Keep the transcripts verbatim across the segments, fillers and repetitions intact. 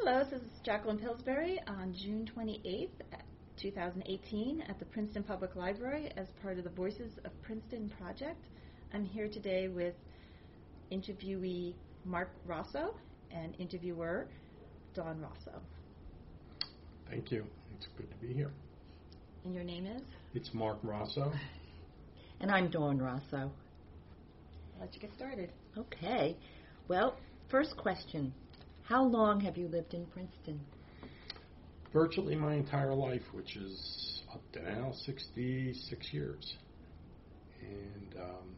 Hello, this is Jacqueline Pillsbury on June twenty-eighth, two thousand eighteen at the Princeton Public Library as part of the Voices of Princeton project. I'm here today with interviewee Mark Rosso and interviewer Dawn Rosso. Thank you. It's good to be here. And your name is? It's Mark Rosso. And I'm Dawn Rosso. I'll let you get started. Okay. Well, first question. How long have you lived in Princeton? Virtually my entire life, which is up to now sixty-six years. And um,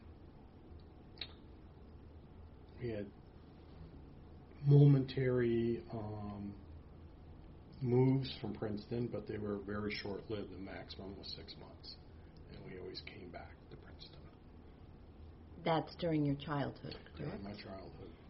we had momentary um, moves from Princeton, but they were very short-lived. The maximum was six months. And we always came back to Princeton. That's during your childhood, correct? During my childhood.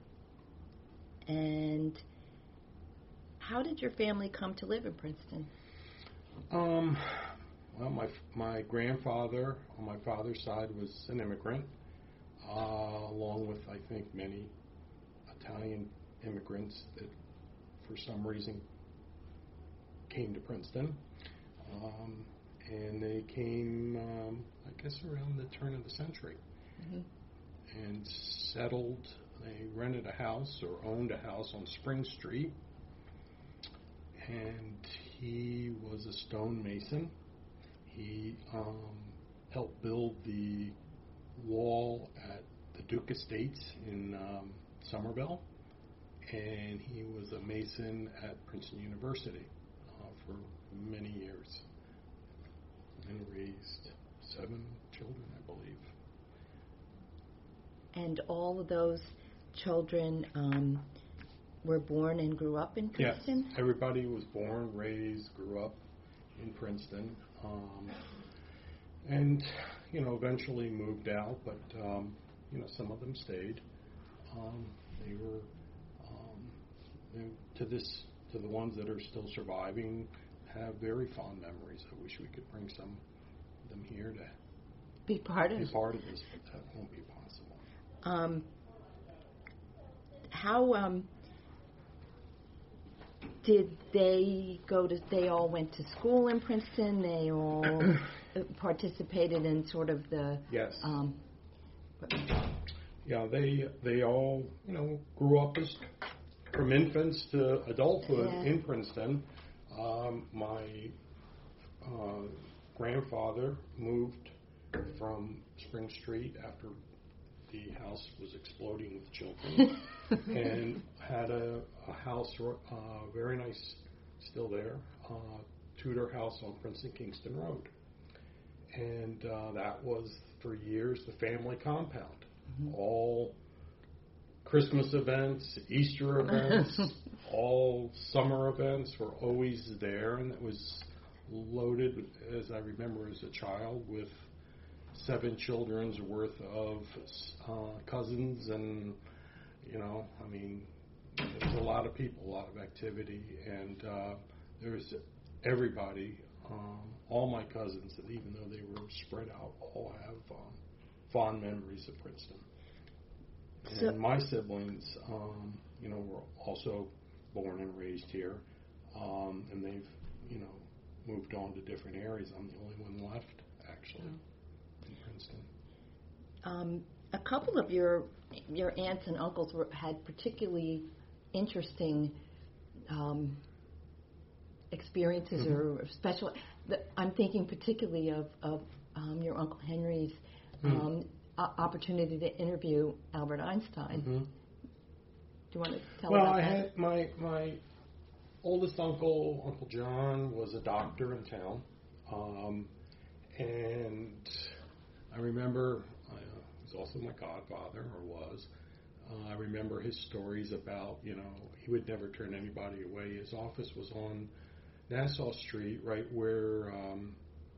And how did your family come to live in Princeton? Um, well, my my grandfather on my father's side was an immigrant, uh, along with, I think, many Italian immigrants that, for some reason, came to Princeton. Um, and they came, um, I guess, around the turn of the century, mm-hmm. and settled. They rented a house or owned a house on Spring Street, and he was a stonemason. He um, helped build the wall at the Duke Estates in um, Somerville, and he was a mason at Princeton University uh, for many years, and raised seven children, I believe. And all of those children um, were born and grew up in Princeton? Yes, everybody was born, raised, grew up in Princeton, um, and, you know, eventually moved out, but, um, you know, some of them stayed. Um, they were, um, they, to this, to the ones that are still surviving, have very fond memories. I wish we could bring some of them here to be part of, be part of this, but that won't be possible. Um, how um, did they go to, they all went to school in Princeton? They all participated in sort of the... Yes. Um, yeah, they they all, you know, grew up as from infants to adulthood yeah. in Princeton. Um, my uh, grandfather moved from Spring Street after the house was exploding with children, and had a, a house, uh, very nice, still there, uh, Tudor house on Princeton Kingston Road. And uh, that was, for years, the family compound. Mm-hmm. All Christmas events, Easter events, all summer events were always there, and it was loaded, as I remember as a child, with seven children's worth of uh, cousins, and, you know, I mean, there was a lot of people, a lot of activity, and uh, there was everybody, um, all my cousins, that even though they were spread out, all have um, fond memories of Princeton. So and my siblings, um, you know, were also born and raised here, um, and they've, you know, moved on to different areas. I'm the only one left, actually. Mm. Princeton. Um, a couple of your your aunts and uncles were, had particularly interesting um, experiences, mm-hmm. or special. The, I'm thinking particularly of, of um, your Uncle Henry's um, mm. opportunity to interview Albert Einstein. Mm-hmm. Do you want to tell well, about I that? Well, I had my my oldest uncle, Uncle John, was a doctor in town, um, and I remember, uh, he was also my godfather, or was. Uh, I remember his stories about, you know, he would never turn anybody away. His office was on Nassau Street, right where, um,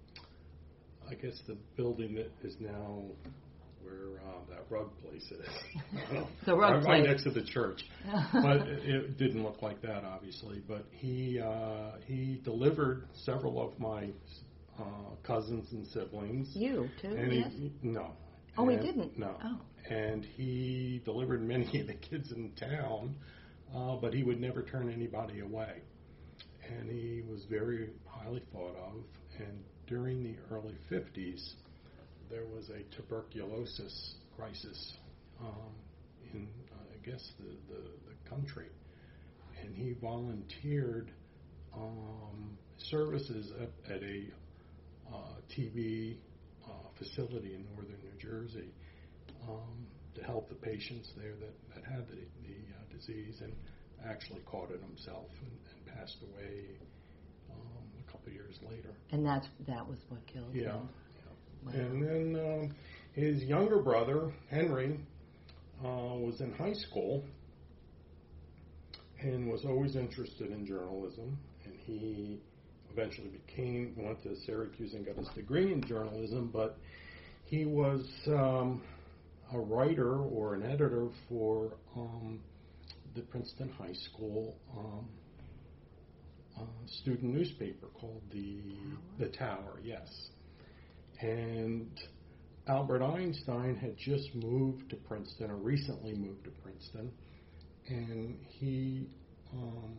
I guess the building that is now where uh, that rug place is. The rug right, place. Right next to the church. But it, it didn't look like that, obviously. But he uh, he delivered several of my Uh, cousins and siblings. You, too, and yes? He, no. Oh, and, he didn't? No. Oh. And he delivered many of the kids in town uh, but he would never turn anybody away. And he was very highly thought of. And during the early fifties, there was a tuberculosis crisis um, in, uh, I guess, the, the, the country. And he volunteered um, services at, at a uh, T B uh, facility in northern New Jersey um, to help the patients there that, that had the, the uh, disease, and actually caught it himself and, and passed away um, a couple of years later. And that's that was what killed yeah. him. Yeah. Wow. And then um, his younger brother, Henry, uh, was in high school and was always interested in journalism, and he eventually became, went to Syracuse and got his degree in journalism, but he was um, a writer or an editor for um, the Princeton High School um, uh, student newspaper called the the Tower, yes. And Albert Einstein had just moved to Princeton, or recently moved to Princeton, and he um,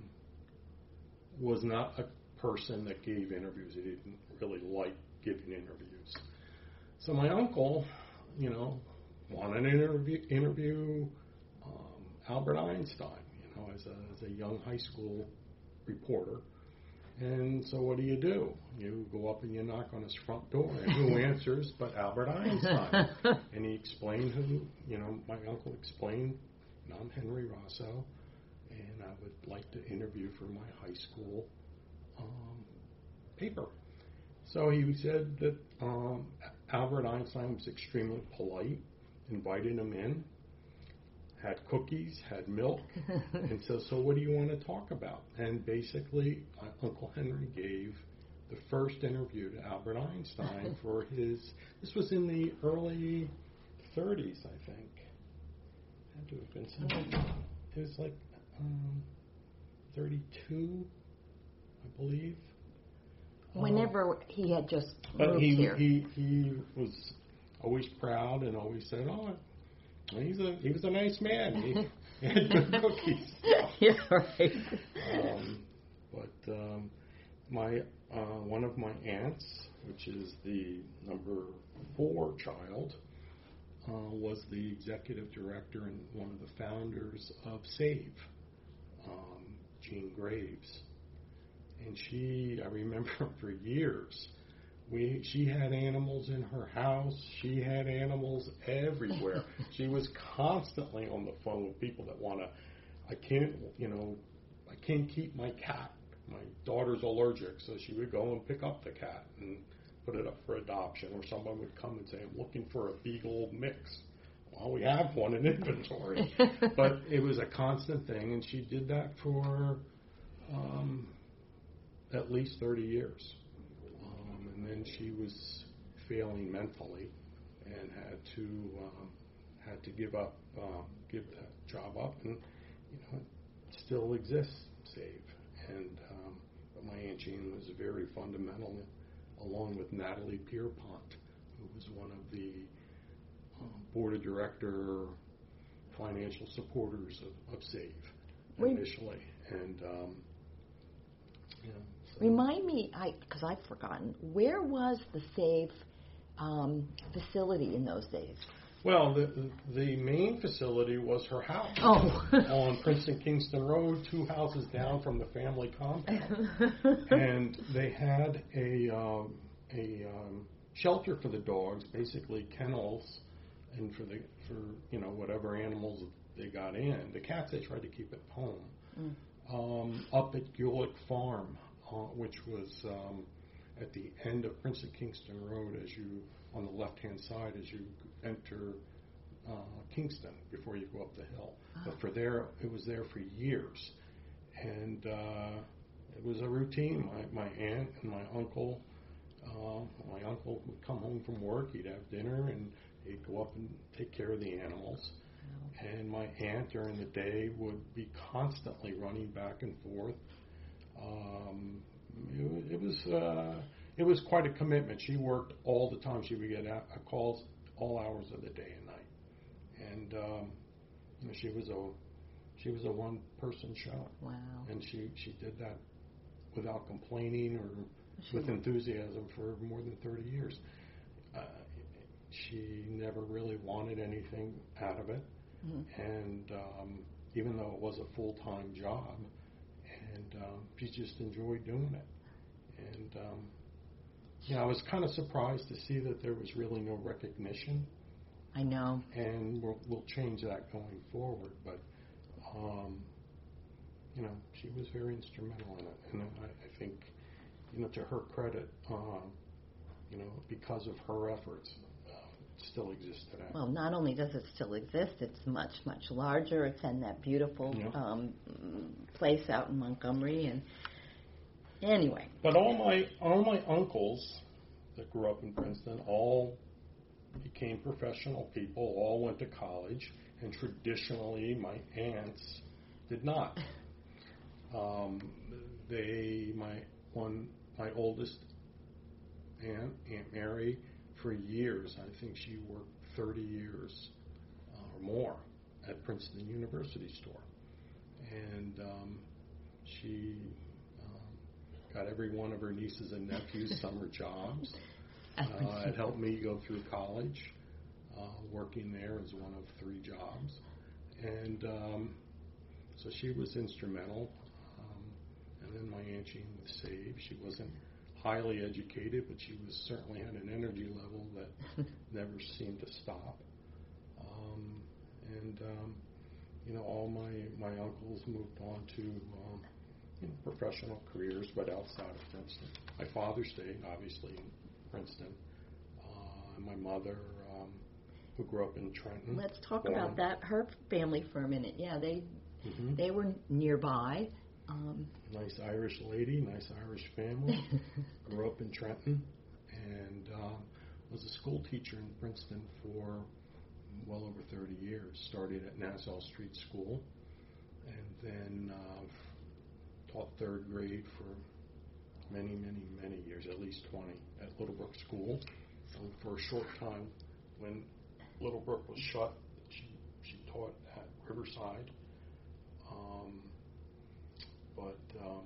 was not a person that gave interviews. He didn't really like giving interviews. So my uncle, you know, wanted to interview, interview um, Albert Einstein, you know, as a, as a young high school reporter. And so what do you do? You go up and you knock on his front door, and who answers but Albert Einstein? And he explained who, you know, my uncle explained, and I'm Henry Rosso, and I would like to interview for my high school um, paper. So he said that um, Albert Einstein was extremely polite, invited him in, had cookies, had milk, and so, so what do you want to talk about? And basically, my Uncle Henry gave the first interview to Albert Einstein for his, this was in the early thirties, I think. Had to have been something. It was like um, thirty-two, I believe. Whenever um, he had just but moved he, here. he he was always proud and always said, "Oh, he's a he was a nice man. He, he had good cookies." Yeah, right. Um, but um, my uh, one of my aunts, which is the number four child, uh, was the executive director and one of the founders of SAVE, um, Jean Graves. And she, I remember for years, we she had animals in her house. She had animals everywhere. She was constantly on the phone with people that want to, I can't, you know, I can't keep my cat. My daughter's allergic, so she would go and pick up the cat and put it up for adoption. Or someone would come and say, I'm looking for a beagle mix. Well, we have one in inventory. But it was a constant thing, and she did that for um, at least thirty years. Um, and then she was failing mentally and had to um, had to give up, um, give that job up, and you know, it still exists, SAVE. And um, but my Aunt Jean was very fundamental, along with Natalie Pierpont, who was one of the um, board of director financial supporters of, of SAVE initially. And um, you know, so Remind me, I because I've forgotten, where was the SAVE um, facility in those days? Well, the the main facility was her house oh. on Princeton Kingston Road, two houses down from the family compound, and they had a um, a um, shelter for the dogs, basically kennels, and for the for you know whatever animals they got in. The cats they tried to keep at home. Mm. Um, up at Gulick Farm, uh, which was um, at the end of Princeton Kingston Road, as you on the left-hand side as you enter uh, Kingston before you go up the hill. Oh. But for there, it was there for years, and uh, it was a routine. My my aunt and my uncle, uh, my uncle would come home from work. He'd have dinner, and he'd go up and take care of the animals. Oh. And my aunt during the day would be constantly running back and forth. Um, it, it was. Uh, It was quite a commitment. She worked all the time. She would get a, a calls all hours of the day and night. And um, you know, she was a she was a one-person show. Wow. And she, she did that without complaining or Sure. with enthusiasm for more than thirty years. Uh, she never really wanted anything out of it. Mm-hmm. And um, even though it was a full-time job, and um, she just enjoyed doing it. And, um, you know, I was kind of surprised to see that there was really no recognition. I know. And we'll, we'll change that going forward. But, um, you know, she was very instrumental in it. And I, I think, you know, to her credit, um, you know, because of her efforts, uh, it still exists today. Well, not only does it still exist, it's much, much larger. It's in that beautiful Yeah. um, place out in Montgomery. And anyway. But all my all my uncles that grew up in Princeton all became professional people, all went to college, and traditionally my aunts did not. Um, they, my one, my oldest aunt, Aunt Mary, for years, I think she worked thirty years uh, or more at Princeton University store, and um, she um, got every one of her nieces and nephews summer jobs. Uh, it helped me go through college, uh, working there as one of three jobs. And um, so she was instrumental. Um, and then my Aunt Jean was saved. She wasn't highly educated, but she was certainly had an energy level that never seemed to stop. Um, and, um, you know, all my, my uncles moved on to um, you know, professional careers, but outside of Princeton. My father stayed, obviously, in Princeton. Uh, my mother, um, who grew up in Trenton. Let's talk born. about that, her family for a minute. Yeah, they Mm-hmm. they were nearby. Um, nice Irish lady, nice Irish family. Grew up in Trenton, and um, was a school teacher in Princeton for well over thirty years. Started at Nassau Street School, and then uh, taught third grade for many, many, many years, at least twenty, at Littlebrook School. And for a short time, when Littlebrook was shut, she, she taught at Riverside. Um, but, um,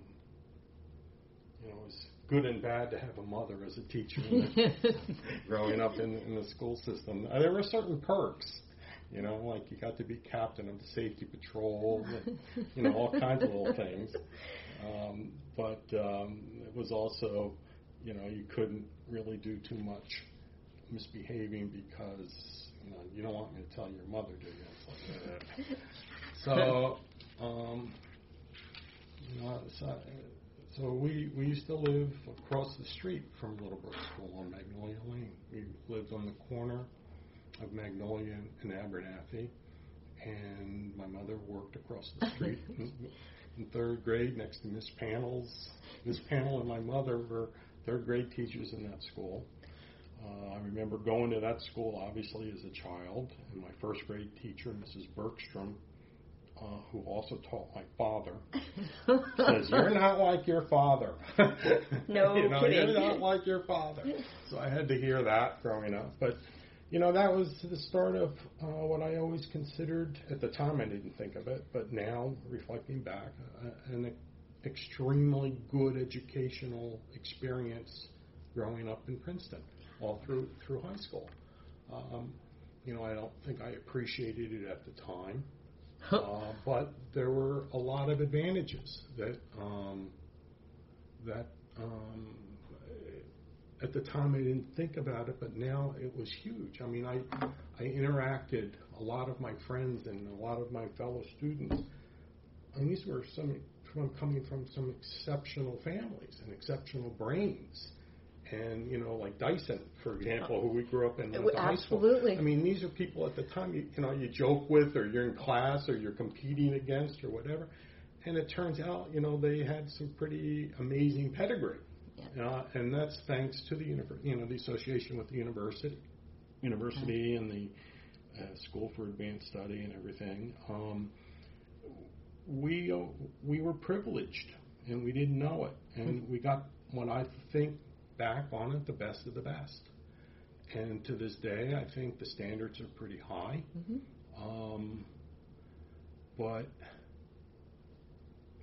you know, it was good and bad to have a mother as a teacher in the, growing up in, in the school system. Uh, there were certain perks, you know, like you got to be captain of the safety patrol, and, you know, all kinds of little things. Um, but um, it was also, you know, you couldn't really do too much misbehaving because, you know, you don't want me to tell your mother, do you? It's like, uh, so, um, you know, so, so we, we used to live across the street from Littlebrook School on Magnolia Lane. We lived on the corner of Magnolia and Abernathy, and my mother worked across the street in, in third grade next to Miss Panels. Miss Panel and my mother were third grade teachers in that school. Uh, I remember going to that school, obviously, as a child, and my first grade teacher, Missus Bergstrom, uh, who also taught my father, says, "You're not like your father." No you know, kidding. You're not like your father. So I had to hear that growing up. But, you know, that was the start of uh, what I always considered, at the time I didn't think of it, but now, reflecting back, uh, an extremely good educational experience growing up in Princeton, all through through high school. Um, you know, I don't think I appreciated it at the time, uh, but there were a lot of advantages that um, that um, at the time I didn't think about it, but now it was huge. I mean, I I interacted a lot of my friends and a lot of my fellow students, and these were some from coming from some exceptional families and exceptional brains. And, you know, like Dyson, for example, who we grew up in. Went to high school. Absolutely. I mean, these are people at the time, you, you know, you joke with, or you're in class, or you're competing against, or whatever. And it turns out, you know, they had some pretty amazing pedigree. Yeah. Uh, and that's thanks to the, you know, the association with the university, university okay. and the uh, School for Advanced Study and everything. Um, we, uh, we were privileged, and we didn't know it. And we got what I think, back on it, the best of the best. And to this day, I think the standards are pretty high. Mm-hmm. Um, but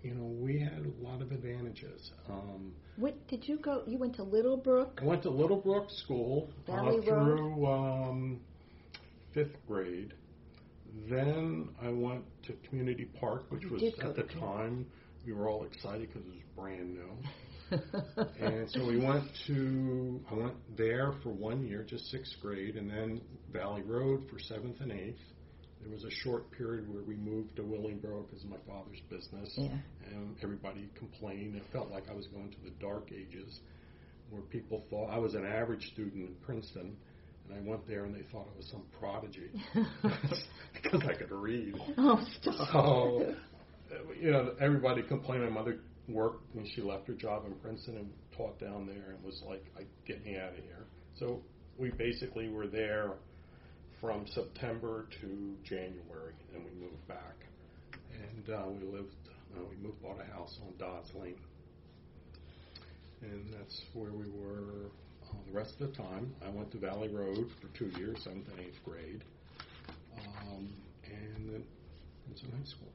you know, we had a lot of advantages. Um, What did you go? You went to Little Brook? I went to Little Brook School Valley uh, through um, fifth grade. Then I went to Community Park, which You was did go at the to time we were all excited because it was brand new. And so we went to I went there for one year, just sixth grade, and then Valley Road for seventh and eighth. There was a short period where we moved to Willingboro because of my father's business, Yeah. and everybody complained. It felt like I was going to the dark ages, where people thought I was an average student in Princeton, and I went there and they thought I was some prodigy because I could read. Oh, stop. So, you know, everybody complained. My mother worked when she left her job in Princeton and taught down there, and was like, I, "Get me out of here." So we basically were there from September to January, and we moved back. And uh, we lived, uh, we moved, bought a house on Dodds Lane. And that's where we were uh, the rest of the time. I went to Valley Road for two years, seventh and eighth grade, um, and then Princeton High School.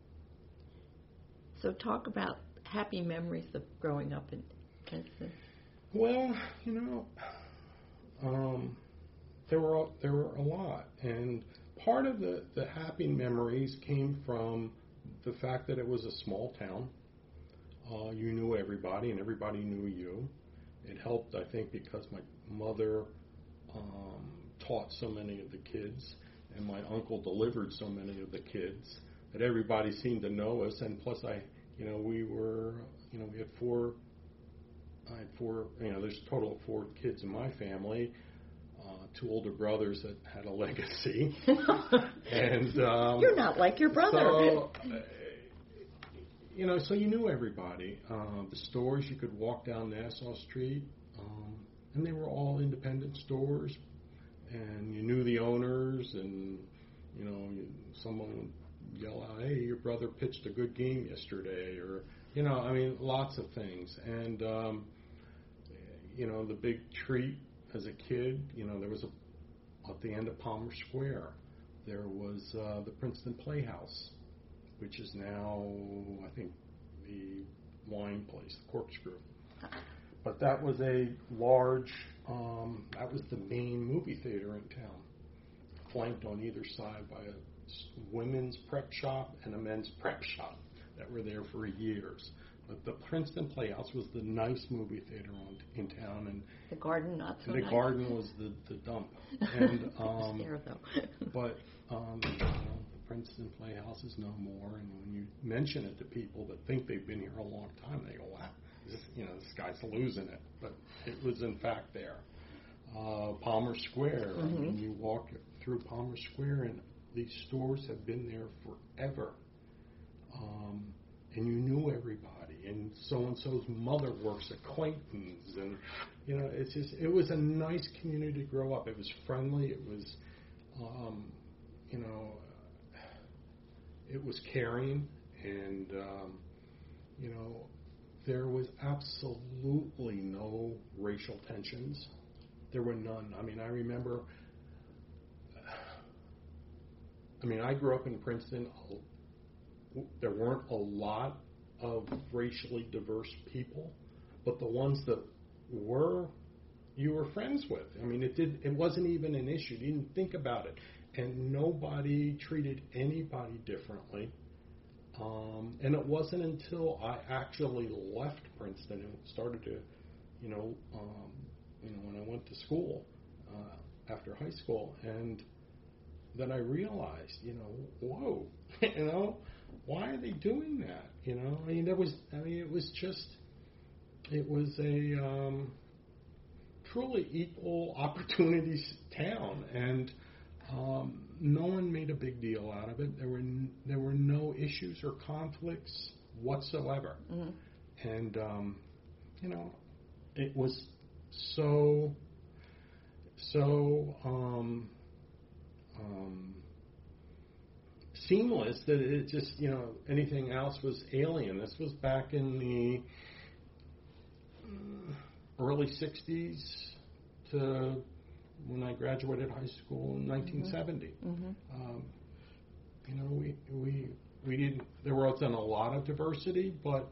So talk about happy memories of growing up in Princeton. Well, you know, um, there were there were a lot, and part of the, the happy memories came from the fact that it was a small town. Uh, you knew everybody, and everybody knew you. It helped, I think, because my mother um, taught so many of the kids, and my uncle delivered so many of the kids, that everybody seemed to know us. And plus, I, you know, we were, you know, we had four. I had four. You know, there's a total of four kids in my family. Uh, two older brothers that had a legacy, and um, You're not like your brother. So, uh, you know, so you knew everybody. Uh, the stores, you could walk down Nassau Street, um, and they were all independent stores, and you knew the owners, and you know, you, someone would yell out, "Hey, your brother pitched a good game yesterday," or you know, I mean, lots of things, and um, you know, the big treat. As a kid, you know, there was a, at the end of Palmer Square, there was uh, the Princeton Playhouse, which is now, I think, the wine place, the Corkscrew. But that was a large, um, that was the main movie theater in town, flanked on either side by a women's prep shop and a men's prep shop that were there for years. But the Princeton Playhouse was the nice movie theater on, in town, and the garden not so the nice. garden was the, the dump. And um, There, though. but um, you know, the Princeton Playhouse is no more. And when you mention it to people that think they've been here a long time, they go, "Wow, this, you know, this guy's losing it." But it was in fact there. Uh, Palmer Square. Mm-hmm. I mean, you walk through Palmer Square, and these stores have been there forever. Um, and you knew everybody. And so-and-so's mother works at Clayton's, and you know, it's just, it was a nice community to grow up. It was friendly. It was, um, you know, it was caring, and um, you know, there was absolutely no racial tensions. There were none. I mean, I remember. I mean, I grew up in Princeton. There weren't a lot of racially diverse people, but the ones that were, you were friends with. I mean, it did. It wasn't even an issue. You didn't think about it, and nobody treated anybody differently. Um, and it wasn't until I actually left Princeton and started to, you know, um, you know, when I went to school uh, after high school, and then I realized, you know, whoa, you know. Why are they doing that? You know, I mean, there was, I mean, it was just, it was a um, truly equal opportunities town, and um, no one made a big deal out of it. There were n- there were no issues or conflicts whatsoever, mm-hmm. and um, you know, it was so so. Um, um, seamless that it just, you know, anything else was alien. This was back in the early sixties to when I graduated high school in nineteen seventy. Mm-hmm. Um, you know, we we we didn't. There wasn't a lot of diversity, but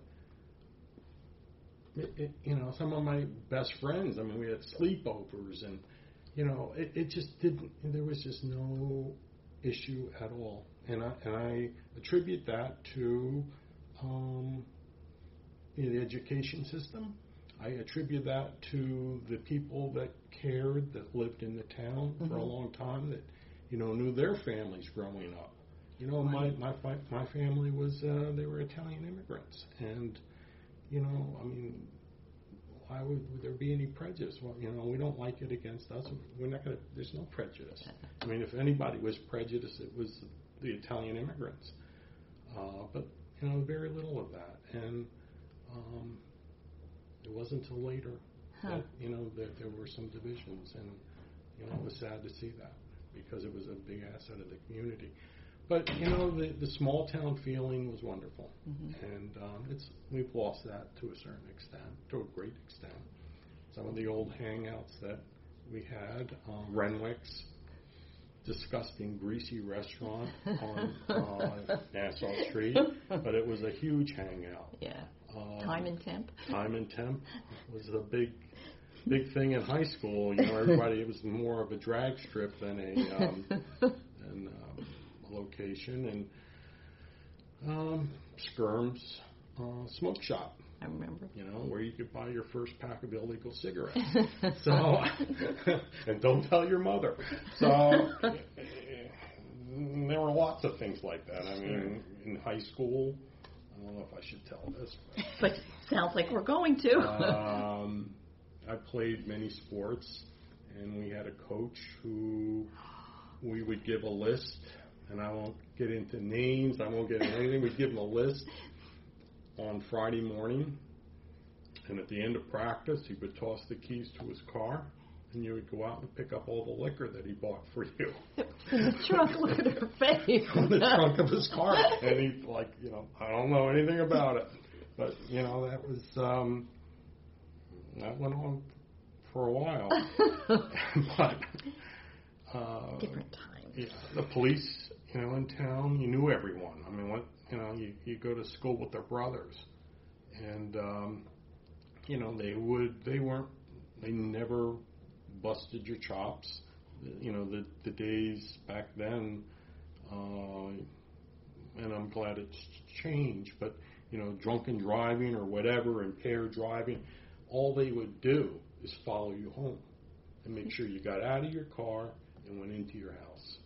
it, it, you know, some of my best friends. I mean, we had sleepovers, and you know, it, it just didn't. There was just no issue at all, and I and I attribute that to um, the education system. I attribute that to the people that cared, that lived in the town mm-hmm. for a long time, that you know knew their families growing up. You know, my my my family was uh, they were Italian immigrants, and you know, I mean, why would, would there be any prejudice? Well, you know, we don't like it against us. We're not going to. There's no prejudice. I mean, if anybody was prejudiced, it was the Italian immigrants. Uh, but you know, very little of that, and um, it wasn't until later huh. that you know that there were some divisions, and you know, it was sad to see that because it was a big asset of the community. But you know, the, the small town feeling was wonderful, mm-hmm. and um, it's we've lost that to a certain extent, to a great extent. Some of the old hangouts that we had, um, Renwick's disgusting, greasy restaurant on uh, Nassau Street, but it was a huge hangout. Yeah. Um, Time and Temp. Time and Temp was a big, big thing in high school. You know, everybody it was more of a drag strip than a. Um, than, um, location, and um, Skirm's uh, smoke shop. I remember. You know, where you could buy your first pack of illegal cigarettes. So, and don't tell your mother. So, there were lots of things like that. I mean, in high school, I don't know if I should tell this. But, but sounds like we're going to. um, I played many sports, and we had a coach who we would give a list. And I won't get into names. I won't get into anything. We'd give him a list on Friday morning. And at the end of practice, he would toss the keys to his car. And you would go out and pick up all the liquor that he bought for you. In the trunk, look at her face. In the trunk of his car. And he'd like, you know, I don't know anything about it. But, you know, that was, um, that went on for a while. But. Uh, Different times. Yeah, the police. You know, in town, you knew everyone. I mean, what you know, you, you go to school with their brothers, and um, you know, they would, they weren't, they never busted your chops. You know, the the days back then, uh, and I'm glad it's changed. But you know, drunken driving or whatever, impaired driving, all they would do is follow you home and make sure you got out of your car and went into your house.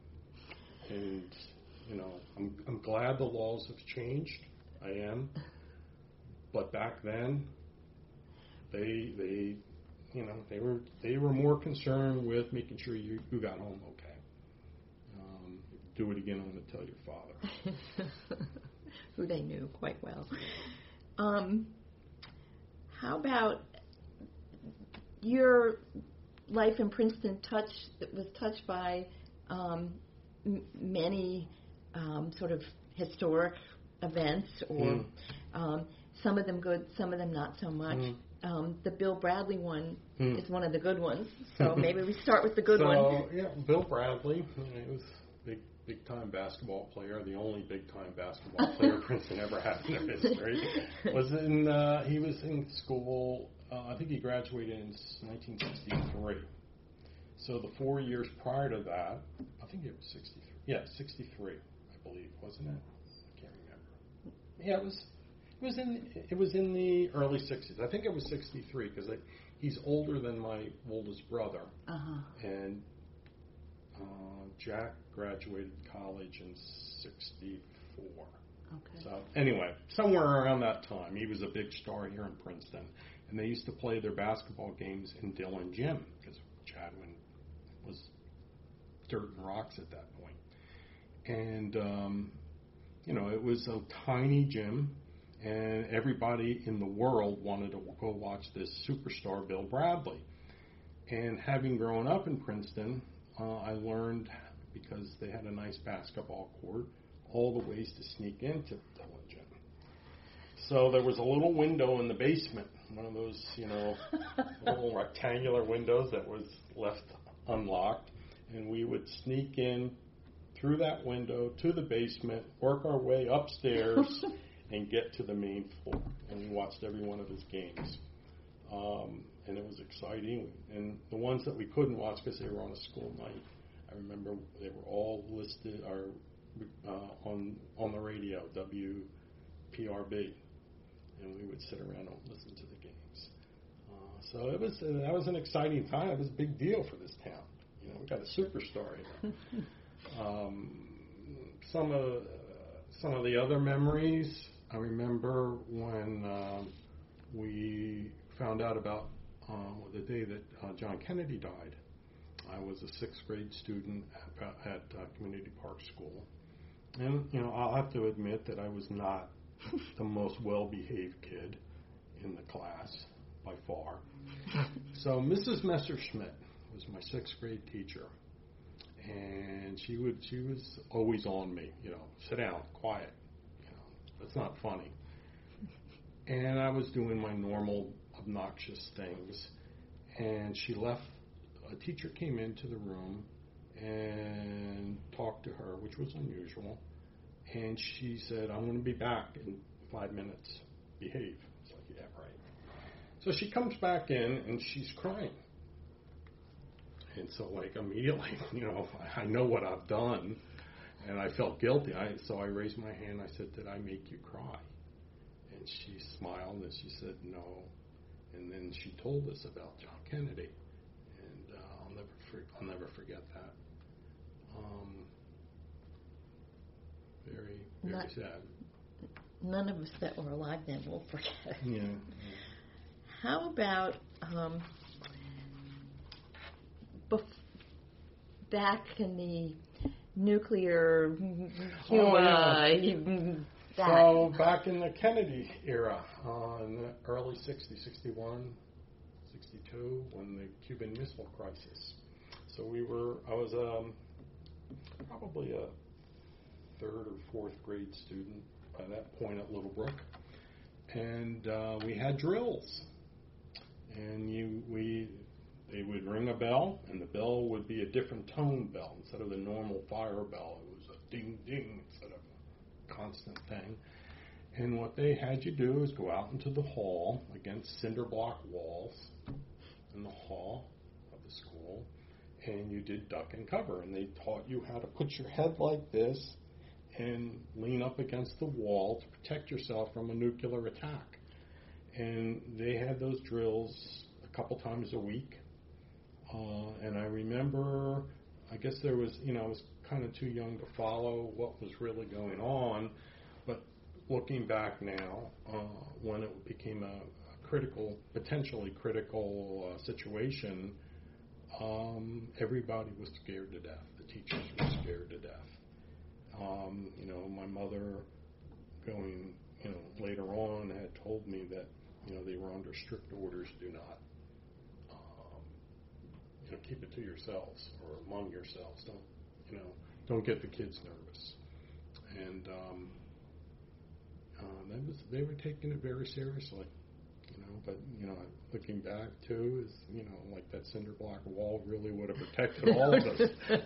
And, you know, I'm I'm glad the laws have changed. I am. But back then, they they you know, they were they were more concerned with making sure you, you got home okay. Um, do it again, I'm going to tell your father. Who they knew quite well. Um, how about your life in Princeton touch was touched by um, m- many um, sort of historic events, or mm. um, some of them good, some of them not so much. Mm. Um, the Bill Bradley one mm. is one of the good ones, so maybe we start with the good so, one. So yeah, Bill Bradley, you know, he was a big, big time basketball player, the only big time basketball player Princeton ever had in their history. Was in uh, he was in school. Uh, I think he graduated in nineteen sixty-three. So the four years prior to that, I think it was sixty-three. Yeah, sixty-three, I believe, wasn't it? I can't remember. Yeah, it was. It was in. It was in the early sixties. I think it was sixty-three because he's older than my oldest brother. Uh-huh. And uh, Jack graduated college in sixty-four. Okay. So anyway, somewhere around that time, he was a big star here in Princeton. And they used to play their basketball games in Dillon Gym because Chadwin was dirt and rocks at that point. And, um, you know, it was a tiny gym, and everybody in the world wanted to go watch this superstar, Bill Bradley. And having grown up in Princeton, uh, I learned, because they had a nice basketball court, all the ways to sneak into Dillon Gym. So there was a little window in the basement, one of those, you know, little rectangular windows that was left unlocked, and we would sneak in through that window to the basement, work our way upstairs, and get to the main floor. And we watched every one of his games. Um, and it was exciting. And the ones that we couldn't watch because they were on a school night, I remember they were all listed or uh, on on the radio, W P R B, and we would sit around and listen to the games. Uh, so it was uh, that was an exciting time. It was a big deal for this town. You know, we got a superstar here. um, some of uh, some of the other memories, I remember when um, we found out about uh, the day that uh, John Kennedy died. I was a sixth grade student at, at uh, Community Park School. And, you know, I'll have to admit that I was not the most well-behaved kid in the class by far. So Missus Messerschmidt was my sixth grade teacher. And she would she was always on me, you know, sit down, quiet, you know, that's not funny. And I was doing my normal obnoxious things. And she left. A teacher came into the room and talked to her, which was unusual. And she said, I'm going to be back in five minutes. Behave. It's like, yeah, right. So she comes back in and she's crying. And so, like, immediately, you know, I know what I've done. And I felt guilty. I, so I raised my hand. I said, did I make you cry? And she smiled and she said, no. And then she told us about John Kennedy. I'll never forget that. Um, very, very Not, sad. None of us that were alive then will forget. Yeah. yeah. How about um, bef- back in the nuclear Cuba? Oh, yeah. that. So back in the Kennedy era, uh, in the early sixties, sixty-one, sixty-two, when the Cuban Missile Crisis. So we were, I was um, probably a third or fourth grade student by that point at Little Brook. And uh, we had drills. And you, we, they would ring a bell, and the bell would be a different tone bell instead of the normal fire bell. It was a ding, ding instead of a constant thing. And what they had you do is go out into the hall against cinder block walls in the hall of the school. And you did duck and cover, and they taught you how to put your head like this and lean up against the wall to protect yourself from a nuclear attack. And they had those drills a couple times a week. Uh, and I remember, I guess there was, you know, I was kind of too young to follow what was really going on, but looking back now, uh, when it became a, a critical, potentially critical uh, situation, Um, everybody was scared to death. The teachers were scared to death. Um, you know, my mother, going, you know, later on, had told me that, you know, they were under strict orders. Do not, um, you know, keep it to yourselves or among yourselves. Don't, you know, don't get the kids nervous. And um, uh, that was, they were taking it very seriously. You know, but, you know, looking back, too, is, you know, like that cinder block wall really would have protected all of us. But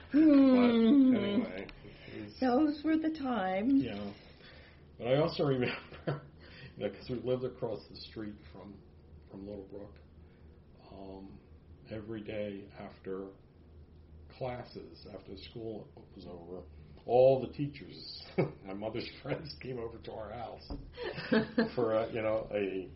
anyway. Was, those were the times. You know, but I also remember, you know, because we lived across the street from, from Little Brook, um, every day after classes, after school was over, all the teachers, my mother's friends, came over to our house for, a, you know, a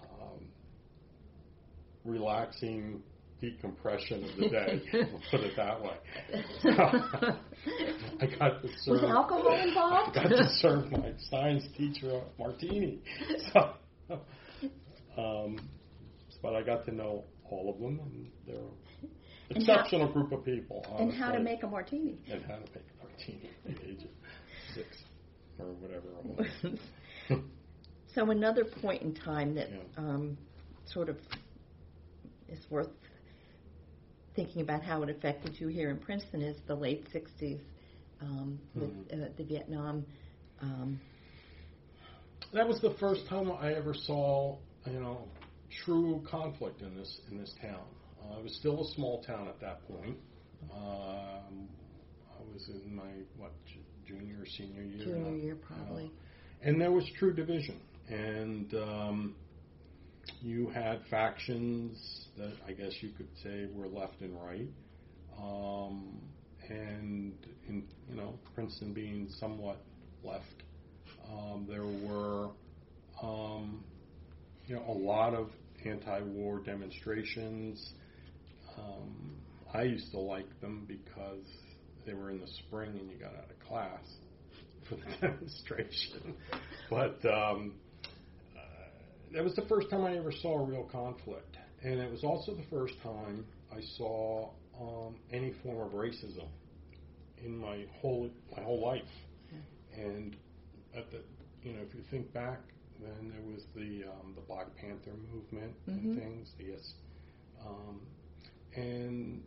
relaxing decompression of the day. We'll put it that way. So, I got to serve. Was alcohol involved? I got to serve my science teacher a martini. So, um, but I got to know all of them, and they're an exceptional how, group of people. Honestly. And how to make a martini. And how to make a martini at the age of six or whatever it was. So another point in time that yeah. um, sort of is worth thinking about how it affected you here in Princeton is the late sixties um, with mm-hmm. uh, the Vietnam. Um, that was the first time I ever saw, you know, true conflict in this in this town. Uh, it was still a small town at that point. Um, I was in my, what, j- junior or senior year? Junior uh, year, probably. Uh, and there was true division. And um, you had factions that I guess you could say were left and right. Um, and, in, you know, Princeton being somewhat left, um, there were, um, you know, a lot of anti-war demonstrations. Um, I used to like them because they were in the spring and you got out of class for the demonstration. But um, uh, that was the first time I ever saw a real conflict. And it was also the first time I saw um, any form of racism in my whole my whole life. And at the, you know, if you think back, then there was the um, the Black Panther movement Mm-hmm. and things. Yes, um, and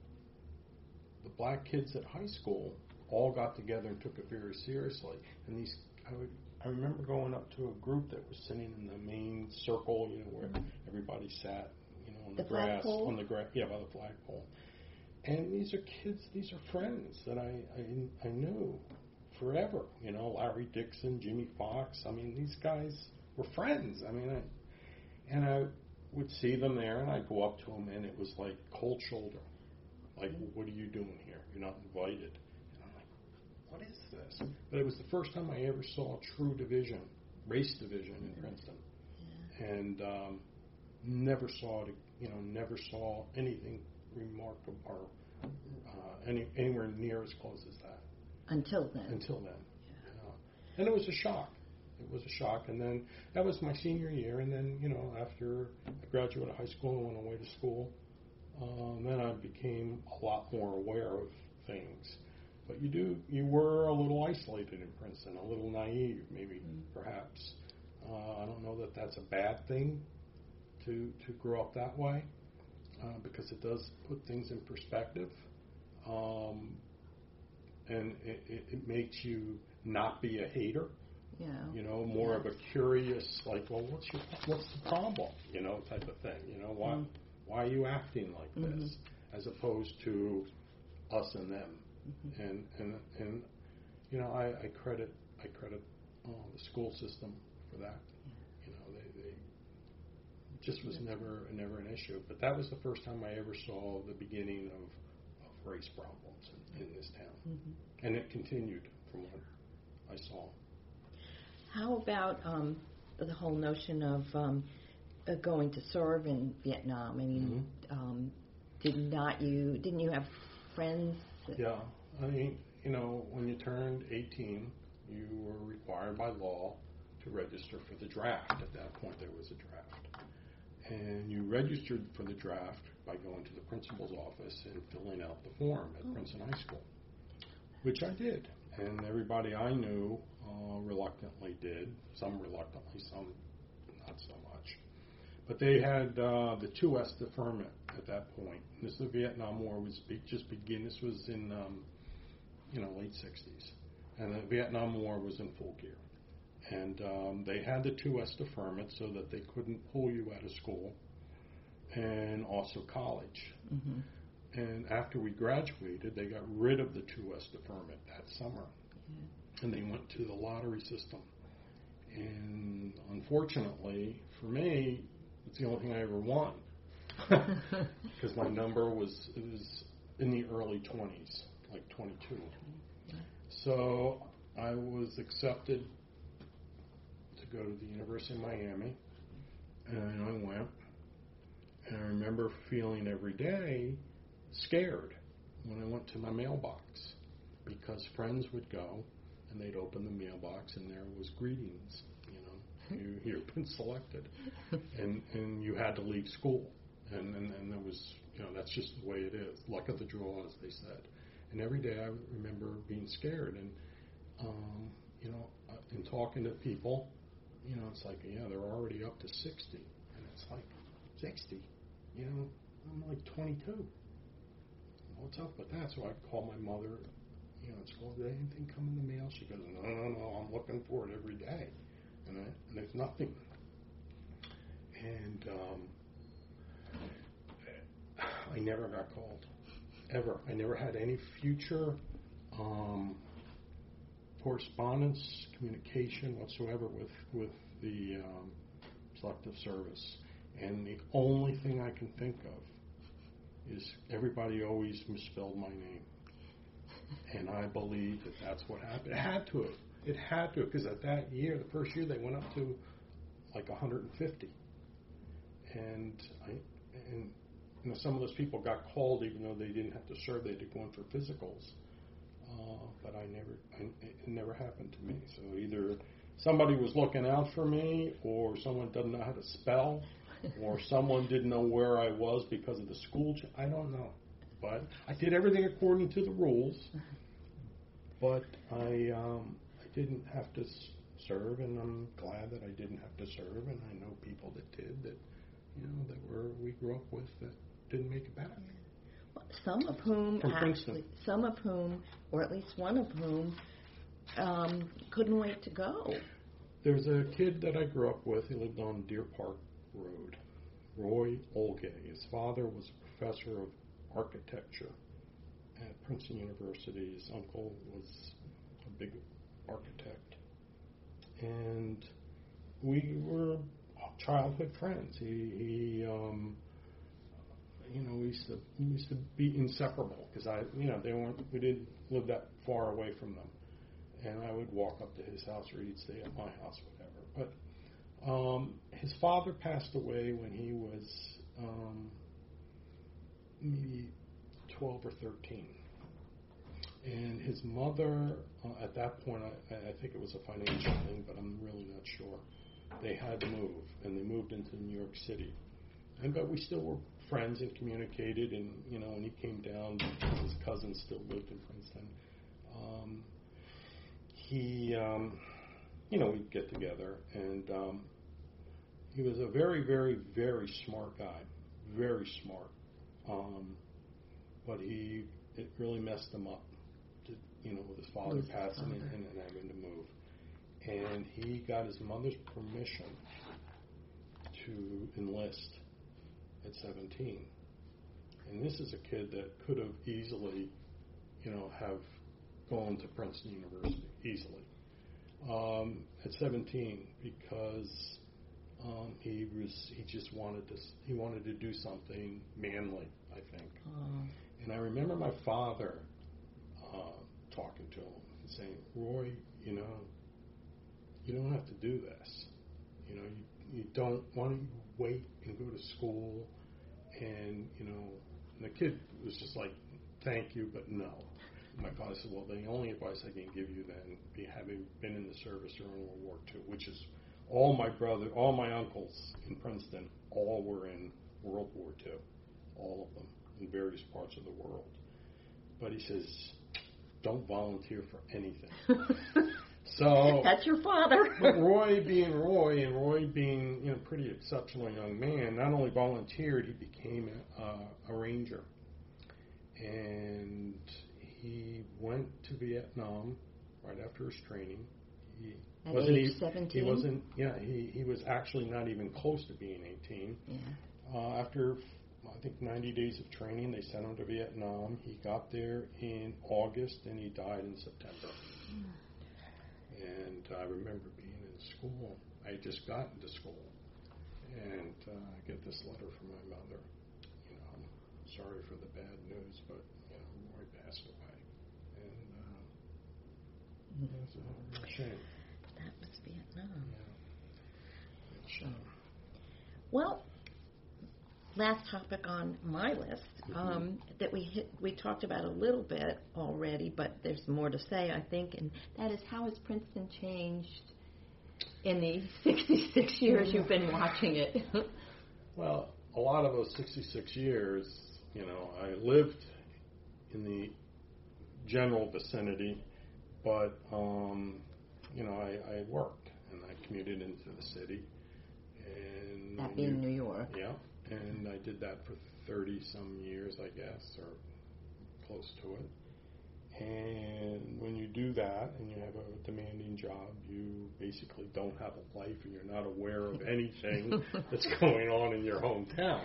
the black kids at high school all got together and took it very seriously. And these, I would, I remember going up to a group that was sitting in the main circle, you know, where everybody sat, you know, on the, The grass, flagpole? on the grass, yeah, by the flagpole. And these are kids, these are friends that I, I, I knew forever. You know, Larry Dixon, Jimmy Fox. I mean, these guys were friends. I mean, I, and I would see them there, and I'd go up to them, and it was like cold shoulder. Like, what are you doing here? You're not invited. And I'm like, what is this? But it was the first time I ever saw true division, race division in Princeton. Yeah. And um, never saw it, you know, never saw anything remarkable or uh, any, anywhere near as close as that. Until then. Until then. Yeah. You know. And it was a shock. It was a shock. And then that was my senior year. And then, you know, after I graduated high school and went away to school, um, then I became a lot more aware of things. But you do, you were a little isolated in Princeton, a little naive, maybe, mm. perhaps. Uh, I don't know that that's a bad thing to to grow up that way, uh, because it does put things in perspective. Um, and it, it, it makes you not be a hater. Yeah. You know, more yeah. of a curious, like, well, what's your, what's the problem? You know, type of thing. You know, why mm. why are you acting like mm-hmm. this, as opposed to us and them. Mm-hmm. And and and you know, I, I credit I credit uh, the school system for that. Yeah. You know, they, they it just was That's never never an issue. But that was the first time I ever saw the beginning of, of race problems in, in this town, mm-hmm. and it continued from what I saw. How about um, the whole notion of um, uh, going to serve in Vietnam? I mean, mm-hmm. um, did not you? Didn't you have friends? Yeah, I mean, you know, when you turned eighteen, you were required by law to register for the draft. At that point, there was a draft, and you registered for the draft by going to the principal's office and filling out the form at oh. Princeton High School, which I did, and everybody I knew uh, reluctantly did. Some reluctantly, some not so much. But they had uh, the two S deferment at that point. This is the Vietnam War was be- just begin. This was in um, you know late sixties, and the Vietnam War was in full gear. And um, they had the two S deferment so that they couldn't pull you out of school, and also college. Mm-hmm. And after we graduated, they got rid of the two S deferment that summer, mm-hmm. and they went to the lottery system. And unfortunately for me, it's the only thing I ever won, because my number was it was in the early twenties, like twenty-two. Yeah. So I was accepted to go to the University of Miami, and I went. And I remember feeling every day scared when I went to my mailbox, because friends would go and they'd open the mailbox and there was greetings. You, you've been selected, and and you had to leave school, and, and and there was, you know, that's just the way it is, luck of the draw, as they said. And every day I remember being scared, and um, you know, in talking to people, you know, it's like, yeah, they're already up to sixty, and it's like, sixty, you know, I'm like twenty-two. What's up with that? So I call my mother, you know, at school, did anything come in the mail? She goes, no, no, no, I'm looking for it every day. And, I, and there's nothing. And um, I never got called, ever. I never had any future um, correspondence, communication whatsoever with, with the um, Selective Service. And the only thing I can think of is everybody always misspelled my name. And I believe that that's what happened. It had to have. It had to have, because at that year, the first year, they went up to like one hundred fifty. And I, and you know, some of those people got called even though they didn't have to serve. They had to go in for physicals. Uh, but I never, I, it never happened to me. So either somebody was looking out for me, or someone doesn't know how to spell, or someone didn't know where I was because of the school. Ch- I don't know. But I did everything according to the rules. But I, um, I didn't have to s- serve, and I'm glad that I didn't have to serve. And I know people that did, that you know, that were we grew up with that didn't make it back. Well, some of whom From actually, Princeton. some of whom, or at least one of whom, um, couldn't wait to go. There's a kid that I grew up with. He lived on Deer Park Road, Roy Olgay. His father was a professor of architecture at Princeton University. His uncle was a big architect. And we were childhood friends. He, he um, you know, we used to we used to be inseparable because I, you know, they weren't. We didn't live that far away from them, and I would walk up to his house or he'd stay at my house, whatever. But um, his father passed away when he was um, maybe twelve or thirteen. And his mother, uh, at that point, I, I think it was a financial thing, but I'm really not sure. They had to move, and they moved into New York City. And but we still were friends and communicated. And you know, when he came down, his cousin still lived in Princeton. Um, he, um, you know, we'd get together, and um, he was a very, very, very smart guy, very smart. Um, but he, it really messed him up. To, you know, with his father Lose his passing father. and, and having to move. And he got his mother's permission to enlist at seventeen. And this is a kid that could have easily, you know, have gone to Princeton University, easily. Um, at seventeen, because um, he was, he just wanted to, he wanted to do something manly, I think. Oh. And I remember my father Uh, talking to him and saying, Roy, you know, you don't have to do this. You know, you, you don't want to wait and go to school. And, you know, and the kid was just like, thank you, but no. And my father said, well, the only advice I can give you then, be having been in the service during World War Two, which is all my brother, all my uncles in Princeton, all were in World War Two, all of them, in various parts of the world. But he says, don't volunteer for anything. So that's your father. But Roy being Roy, and Roy being, you know, pretty exceptional young man, not only volunteered, he became a, uh, a ranger, and he went to Vietnam right after his training. He At wasn't age he, seventeen? He wasn't. Yeah, he he was actually not even close to being eighteen. Yeah. Uh, after I think ninety days of training, they sent him to Vietnam. He got there in August, and he died in September. Mm. And I remember being in school. I had just gotten to school, and uh, I get this letter from my mother. You know, sorry for the bad news, but you know, Roy passed away, and uh, mm. it was a real shame. That was Vietnam. Yeah, real shame. Well. Last topic on my list um, mm-hmm. that we hit, we talked about a little bit already, but there's more to say, I think, and that is, how has Princeton changed in the sixty-six years you've been watching it? Well, a lot of those sixty-six years, you know, I lived in the general vicinity, but, um, you know, I, I worked, and I commuted into the city. And that being New York. Yeah. And I did that for thirty-some years, I guess, or close to it. And when you do that and you have a demanding job, you basically don't have a life and you're not aware of anything that's going on in your hometown.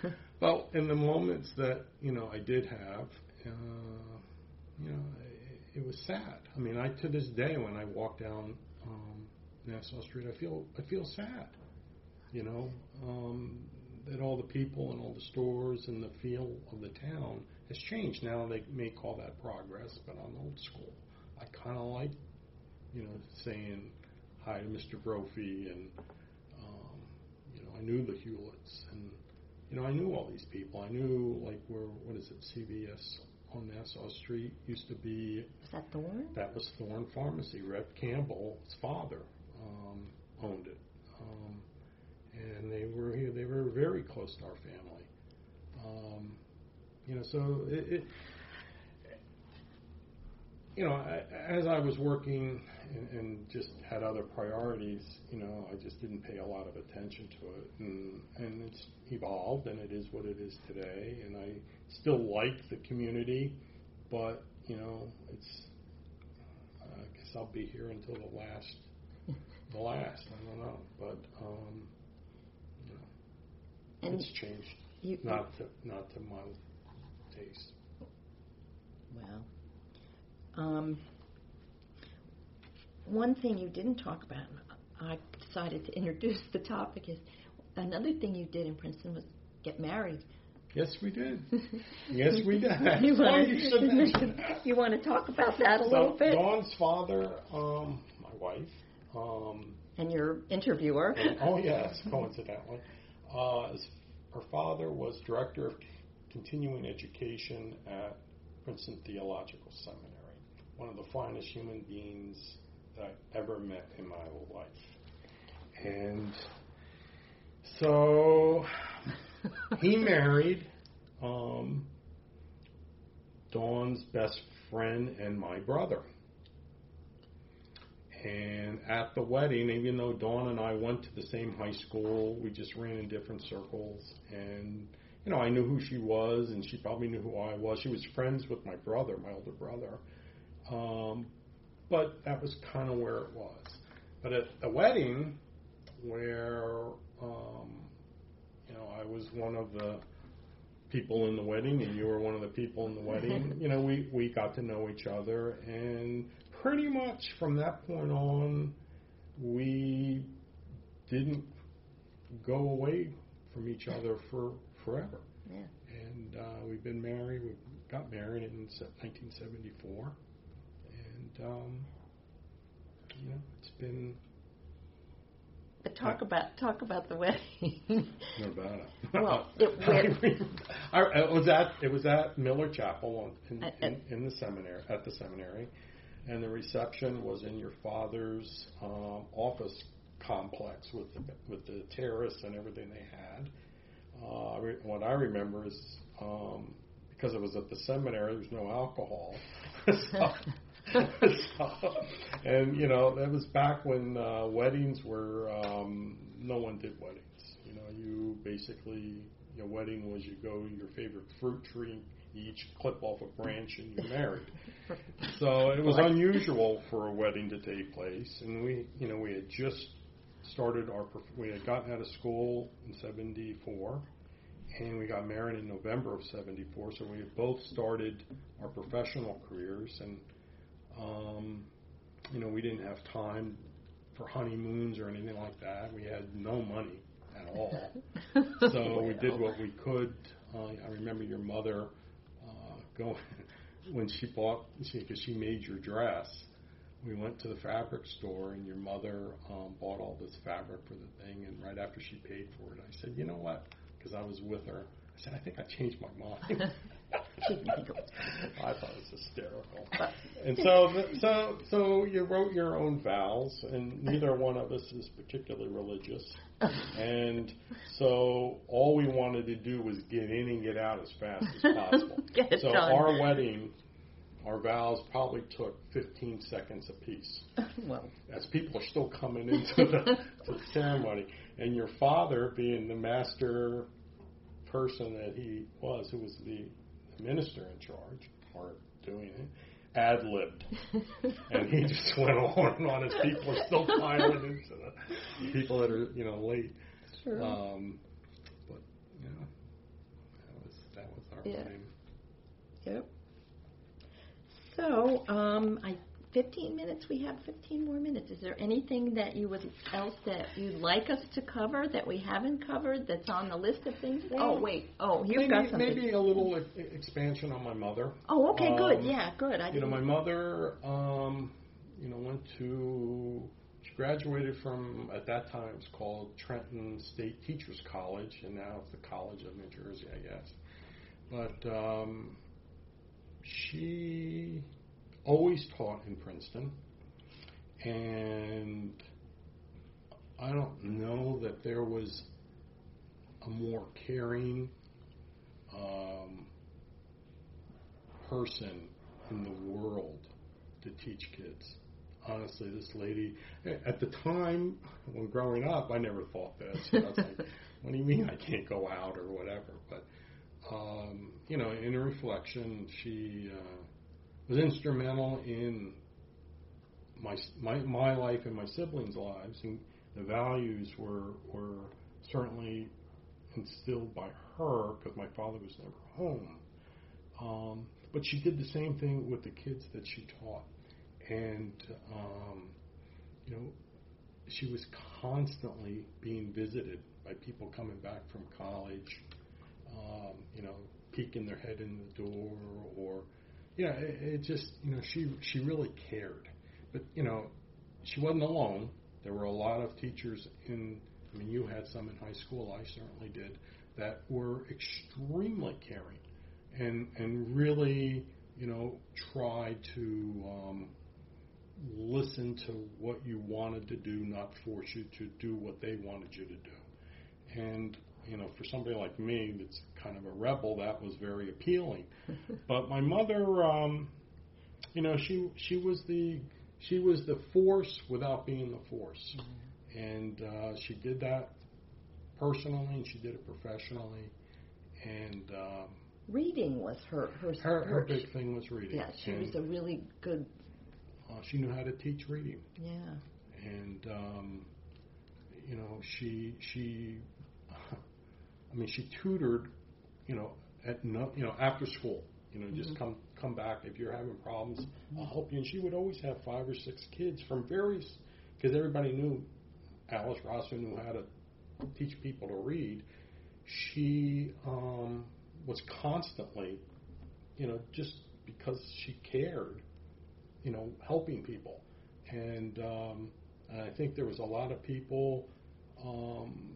Well, in the moments that, you know, I did have, uh, you know, it was sad. I mean, I to this day when I walk down um, Nassau Street, I feel I feel sad. You know, um, that all the people and all the stores and the feel of the town has changed. Now they may call that progress, but I'm old school. I kind of like, you know, saying hi to Mister Brophy, and um, you know, I knew the Hewletts, and you know, I knew all these people. I knew, like, where, what is it, C V S on Nassau Street used to be. Was that Thorne? That was Thorne Pharmacy. Red Campbell's father um, owned it. Um, and they were here. They were very close to our family. Um, you know, so it, it you know, I, as I was working and, and just had other priorities, you know, I just didn't pay a lot of attention to it, and and it's evolved, and it is what it is today, and I still like the community, but you know, it's I guess I'll be here until the last, the last. I don't know, but um, you know, and it's changed. You, Not to not to my taste. Well, um, one thing you didn't talk about, I decided to introduce the topic, is another thing you did in Princeton was get married. Yes, we did. Yes, we did. you, want you, should mention to, you want to talk about that a so little bit? Dawn's father, um, my wife, um, and your interviewer. and, oh yes, coincidentally, uh, her father was director of continuing education at Princeton Theological Seminary. One of the finest human beings that I ever met in my life. And so he married um, Dawn's best friend and my brother. And at the wedding, even though Dawn and I went to the same high school, we just ran in different circles. And, you know, I knew who she was, and she probably knew who I was. She was friends with my brother, my older brother. Um, but that was kind of where it was. But at the wedding, where, um, you know, I was one of the people in the wedding, and you were one of the people in the wedding, you know, we, we got to know each other, and pretty much from that point on, we didn't go away from each other for forever. Yeah. And uh, we've been married. We got married in nineteen seventy-four, and um, you know, it's been. But talk about talk about the wedding. What about it? Well, it, I, it was at it was at Miller Chapel in, in, in the seminary at the seminary. And the reception was in your father's um, office complex with the with the terrace and everything they had. Uh, re- what I remember is um, because it was at the seminary, there was no alcohol. so, so, and you know, that was back when uh, weddings were um, no one did weddings. You know, you basically your wedding was you go to your favorite fruit tree. You each clip off a branch and you're married. So it was unusual for a wedding to take place, and we, you know, we had just started our, we had gotten out of school in seventy-four, and we got married in November of seventy-four. So we had both started our professional careers, and um, you know, we didn't have time for honeymoons or anything like that. We had no money at all, so we did what we could. Uh, I remember your mother. Going when she bought, because she, she made your dress, we went to the fabric store, and your mother um, bought all this fabric for the thing. And right after she paid for it, I said, "You know what?" Because I was with her. I said, "I think I changed my mind." I thought it was hysterical. And so, so, so you wrote your own vows, and neither one of us is particularly religious. And so all we wanted to do was get in and get out as fast as possible. Get it so done. Our wedding, our vows probably took fifteen seconds apiece. Well, as people are still coming into the, to the ceremony. And your father, being the master person that he was, who was the minister in charge, or doing it, ad-libbed. And he just went on and on as people are still piling into the people that are, you know, late. Sure. Um, but, you know, that was, that was our yeah. wedding. Yep. So, um, I, fifteen minutes, we have fifteen more minutes. Is there anything that you would, else that you'd like us to cover that we haven't covered that's on the list of things? Well, oh, wait. Oh, you've maybe, got something. Maybe a little e- expansion on my mother. Oh, okay, um, good. Yeah, good. I you know, didn't- my mother, um, you know, went to, she graduated from, at that time it was called Trenton State Teachers College, and now it's the College of New Jersey, I guess. But um, she always taught in Princeton, and I don't know that there was a more caring um, person in the world to teach kids. Honestly, this lady, at the time when growing up, I never thought this. You know, it's like, what do you mean I can't go out or whatever? But um, you know, in reflection, she uh, was instrumental in my, my my life and my siblings' lives, and the values were were certainly instilled by her because my father was never home. Um, but she did the same thing with the kids that she taught, and um, you know, she was constantly being visited by people coming back from college. Um, you know, peeking their head in the door, or yeah, it, it just, you know, she she really cared. But you know, she wasn't alone. There were a lot of teachers in. I mean, you had some in high school. I certainly did. That were extremely caring, and and really, you know, tried to um, listen to what you wanted to do, not force you to do what they wanted you to do. And you know, for somebody like me that's kind of a rebel, that was very appealing. But my mother, um, you know, she she was the she was the force without being the force, mm-hmm. and uh, she did that personally, and she did it professionally. And um, reading was her her her, her big thing was reading. Yeah, she and, was a really good. Uh, she knew how to teach reading. Yeah. And um, you know, she she. I mean, she tutored, you know, at no, you know, after school. You know, mm-hmm. just come come back if you're having problems. Mm-hmm. I'll help you. And she would always have five or six kids from various, because everybody knew Alice Rosser knew how to teach people to read. She um, was constantly, you know, just because she cared, you know, helping people. And, um, and I think there was a lot of people. Um,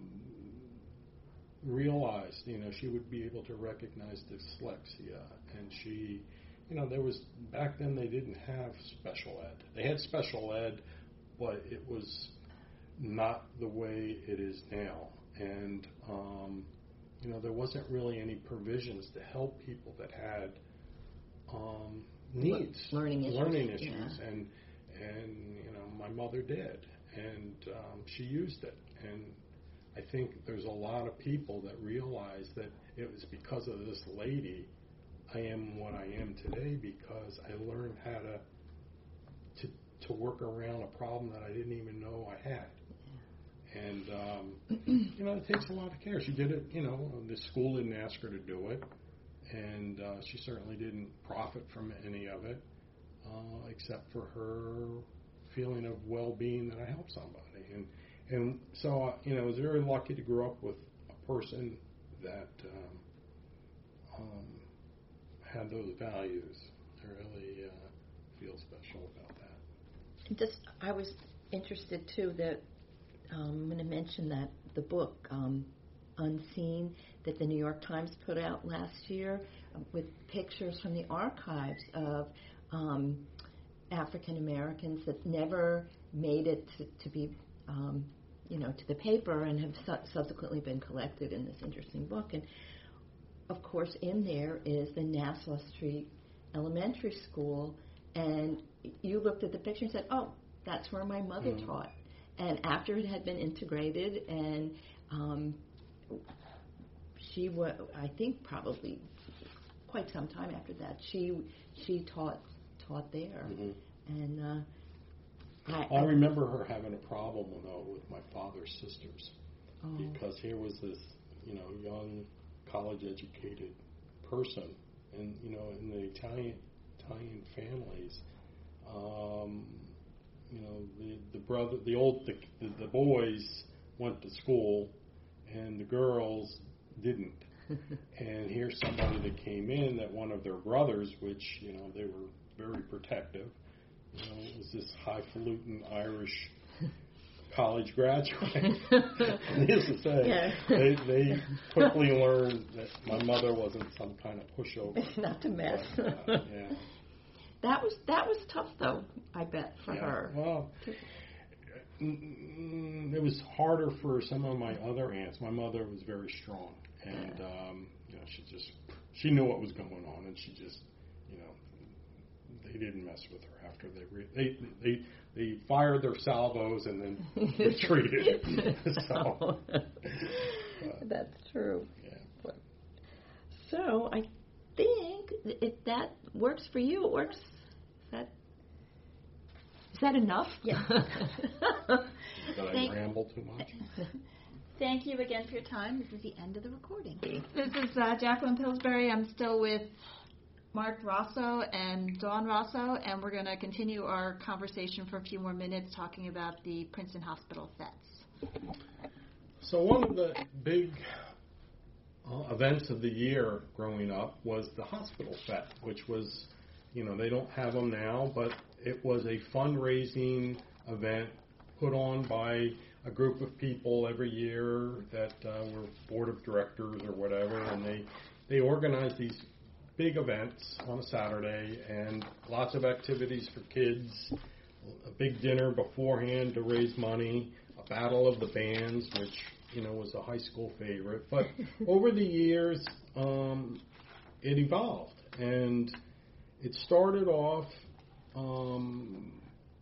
realized, you know, she would be able to recognize dyslexia, and she, you know, there was, back then they didn't have special ed. They had special ed, but it was not the way it is now. And, um, you know, there wasn't really any provisions to help people that had um, needs, learning issues, learning issues. Yeah. and and you know, my mother did, and um, she used it. And I think there's a lot of people that realize that it was because of this lady I am what I am today, because I learned how to to, to work around a problem that I didn't even know I had. And, um, you know, it takes a lot of care. She did it, you know, the school didn't ask her to do it, and uh, she certainly didn't profit from any of it, uh, except for her feeling of well-being that I helped somebody. And And so, uh, you know, I was very lucky to grow up with a person that um, um, had those values. I really uh, feel special about that. Just, I was interested, too, that um, I'm going to mention that the book, um, Unseen, that the New York Times put out last year uh, with pictures from the archives of um, African Americans that never made it to, to be um, you know, to the paper, and have su- subsequently been collected in this interesting book. And of course, in there is the Nassau Street Elementary School, and you looked at the picture and said, "Oh, that's where my mother mm-hmm. taught." And after it had been integrated, and um, she was, I think, probably quite some time after that, she she taught taught there, mm-hmm. and. Uh, I, I remember her having a problem, though, with my father's sisters, oh. because here was this, you know, young college-educated person, and you know, in the Italian Italian families. Um, you know, the the brother, the old, the, the, the boys went to school, and the girls didn't. And here's somebody that came in that one of their brothers, which, you know, they were very protective, you know, was this highfalutin Irish college graduate. Needless to say, Yeah. they, they quickly learned that my mother wasn't some kind of pushover. Not to mess. But, uh, yeah. That was that was tough, though, I bet, for yeah. her. Well, mm, it was harder for some of my other aunts. My mother was very strong, and um, you know, she just she knew what was going on, and she just, you know, they didn't mess with her after they re- they they they fired their salvos and then retreated. So uh, that's true. Yeah. So I think if that works for you, it works. Is that is that enough? Yeah. Did I Thank- ramble too much? Thank you again for your time. This is the end of the recording. This is uh, Jacqueline Pillsbury. I'm still with Mark Rosso and Dawn Rosso, and we're going to continue our conversation for a few more minutes talking about the Princeton Hospital Fets. So one of the big uh, events of the year growing up was the hospital Fet, which was, you know, they don't have them now, but it was a fundraising event put on by a group of people every year that uh, were board of directors or whatever, and they, they organized these big events on a Saturday and lots of activities for kids, a big dinner beforehand to raise money, a battle of the bands, which, you know, was a high school favorite. But over the years, um, it evolved, and it started off um,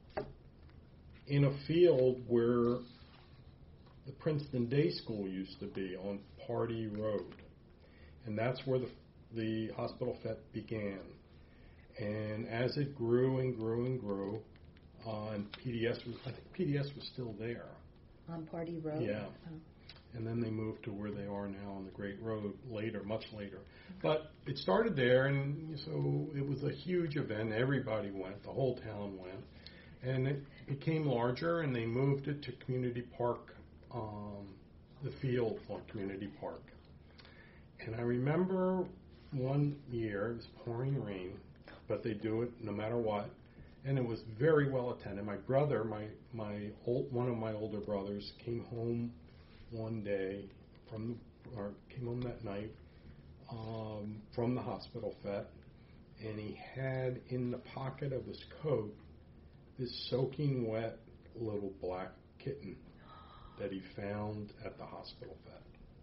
in a field where the Princeton Day School used to be on Party Road, and that's where the the Hospital Fet began. And as it grew and grew and grew, uh, and P D S was, I think P D S was still there. On Party Road? Yeah. Oh. And then they moved to where they are now on the Great Road later, much later. But it started there, and so it was a huge event. Everybody went. The whole town went. And it became larger, and they moved it to Community Park, um, the field on Community Park. And I remember one year, it was pouring rain, but they do it no matter what. And it was very well attended. My brother, my my old, one of my older brothers, came home one day from, or came home that night um, from the hospital Fet, and he had in the pocket of his coat this soaking wet little black kitten that he found at the hospital Fet.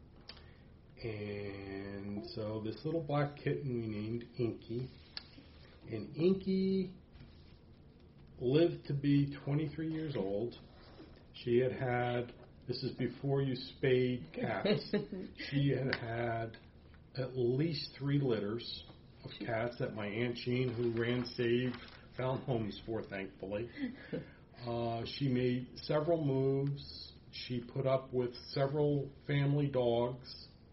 And so this little black kitten we named Inky, and Inky lived to be twenty-three years old. She had had, this is before you spayed cats, she had had at least three litters of cats that my Aunt Jean, who ran Save, found homes for, thankfully. Uh, she made several moves. She put up with several family dogs.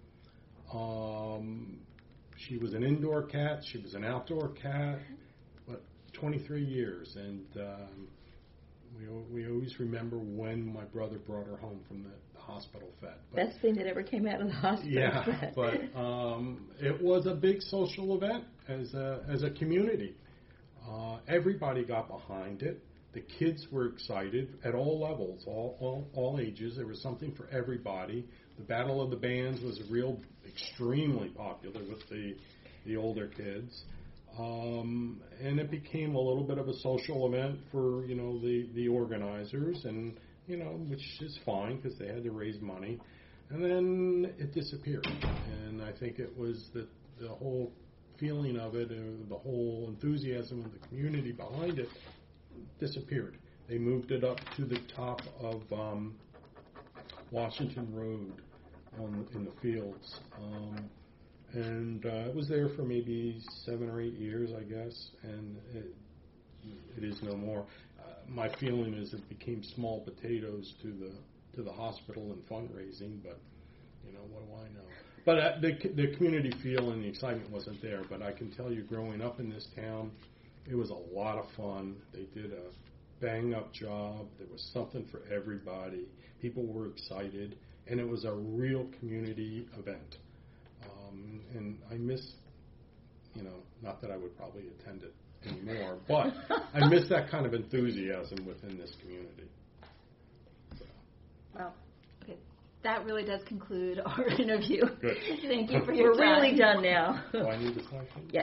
Um, she was an indoor cat. She was an outdoor cat. But twenty-three years, and um, we we always remember when my brother brought her home from the, the hospital Fet. But, Best thing that ever came out of the hospital yeah, Fet. but um, it was a big social event as a as a community. Uh, everybody got behind it. The kids were excited at all levels, all, all all ages. There was something for everybody. The Battle of the Bands was real, extremely popular with the the older kids, um, and it became a little bit of a social event for you know the the organizers, and you know which is fine because they had to raise money, and then it disappeared. And I think it was that the whole feeling of it, uh, the whole enthusiasm of the community behind it, disappeared. They moved it up to the top of um, Washington Road on in the fields, um, and uh, it was there for maybe seven or eight years, I guess, and it, it is no more. Uh, my feeling is it became small potatoes to the to the hospital and fundraising, but you know what do I know? But uh, the the community feel and the excitement wasn't there. But I can tell you, growing up in this town, it was a lot of fun. They did a bang-up job. There was something for everybody. People were excited, and it was a real community event. Um, and I miss, you know, not that I would probably attend it anymore, but I miss that kind of enthusiasm within this community. So. Well, okay. That really does conclude our interview. Good. Thank you for your We're time. really done now. Do I need to sign? Yeah.